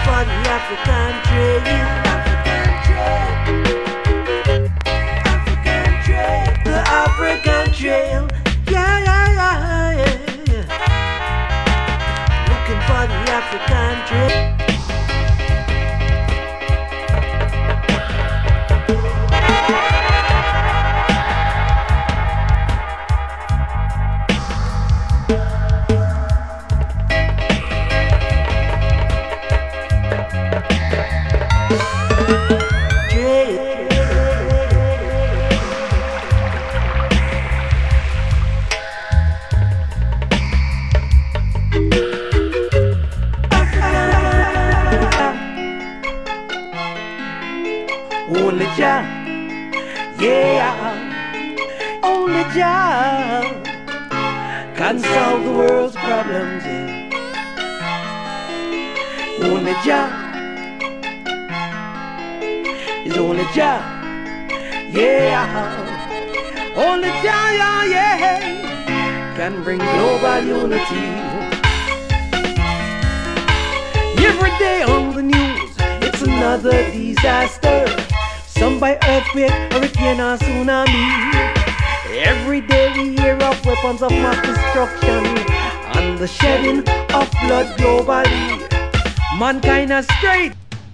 for the African trail. The African trail. Yeah, yeah, yeah, yeah. Looking for the African trail. Only Jah, yeah, only Jah can solve the world's problems, yeah. Only Jah, is only Jah, yeah, only Jah, yeah, can bring global unity. Every day on the news, it's another disaster. Some by earthquake, hurricane or tsunami. Every day we hear of weapons of mass destruction and the shedding of blood globally. Mankind has strayed.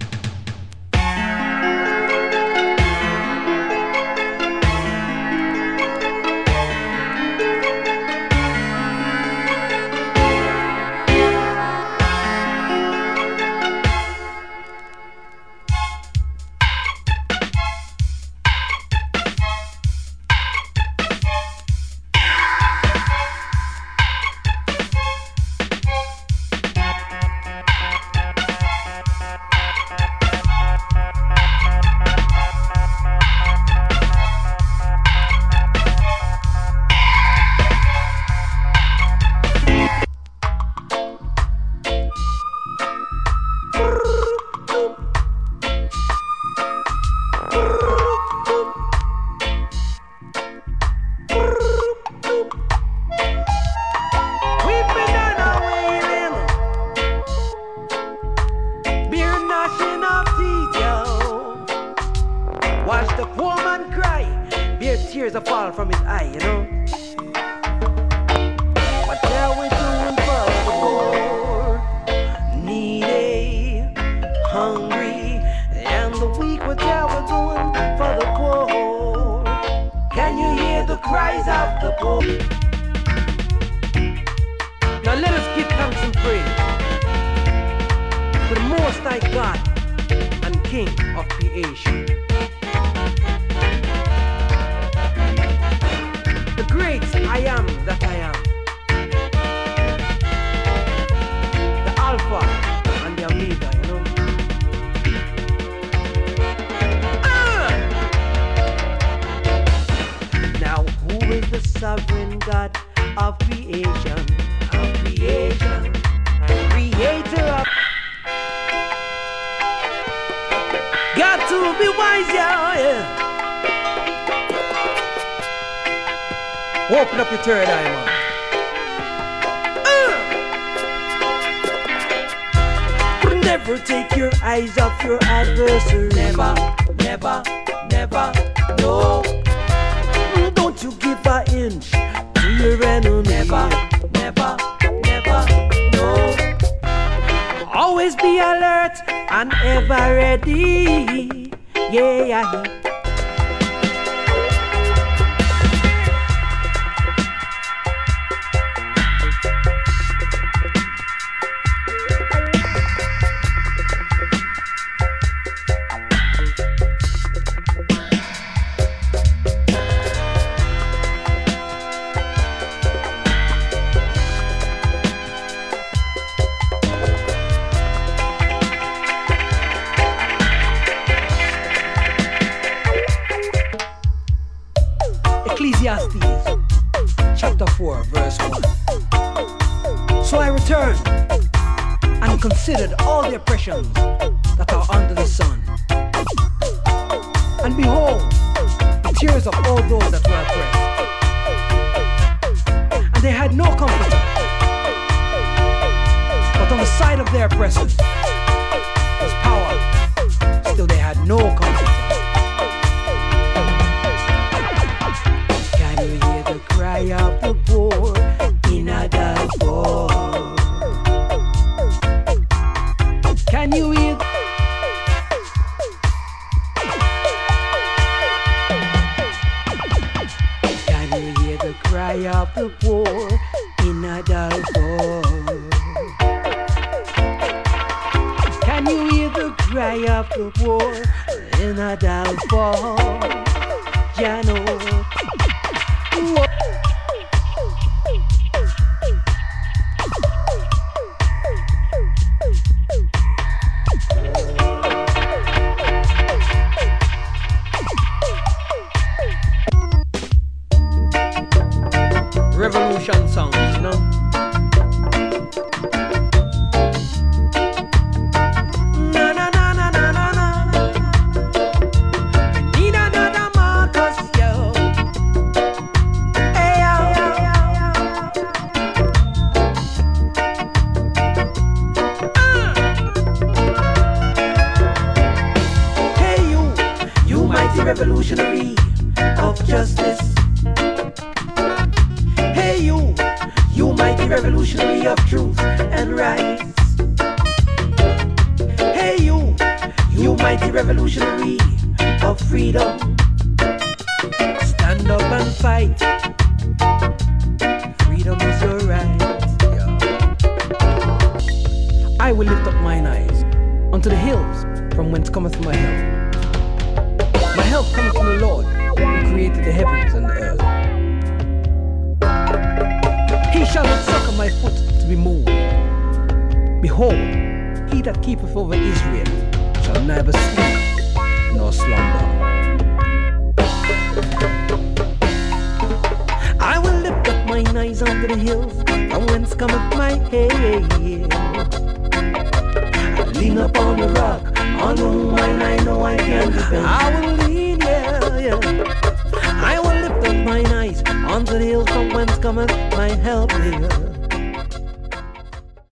Tears are fall from his eye, you know. What are we doing for the poor, needy, hungry, and the weak? What are we doing for the poor? Can you hear the cries of the poor? Now let us give thanks and praise to the Most High God and King of creation. Great I am that I am, the Alpha and the Omega, you know. Now who is the sovereign God of creation? Creator of. Got to be wise, yeah. Open up your third eye, man. Never take your eyes off your adversary. Never, never, never, no. Don't you give an inch to your enemy. Never, never, never, no. Always be alert and ever ready. Yeah. Ecclesiastes chapter 4 verse 1. So I returned and considered all the oppressions that are under the sun. And behold, the tears of all those that were oppressed. And they had no comfort, but on the side of their oppressors still they had no confidence. Can you hear the cry of the poor in a Darfur? Can you hear? Can you hear the cry of the poor in a Darfur? Can you hear the cry of the poor in a Darfur? You know. Revolution songs, you know. Na na na na na na na. We need another Marcus, yo. Hey yo. Hey you mighty revolutionary of justice. Hey you mighty revolutionary of truth and rights. Hey you mighty revolutionary of freedom. Stand up and fight. Freedom is your right. Yeah. I will lift up mine eyes unto the hills, from whence cometh my help. My help cometh from the Lord, who created the heavens and the earth. He shall not suffer my foot to be moved. Behold, he that keepeth over Israel shall neither sleep nor slumber. I will lift up mine eyes unto the hills, from whence cometh my help. I lean upon the rock, on whom I know I can depend. I will lean, yeah. I will lift up mine eyes unto the hills, from whence cometh my help, yeah.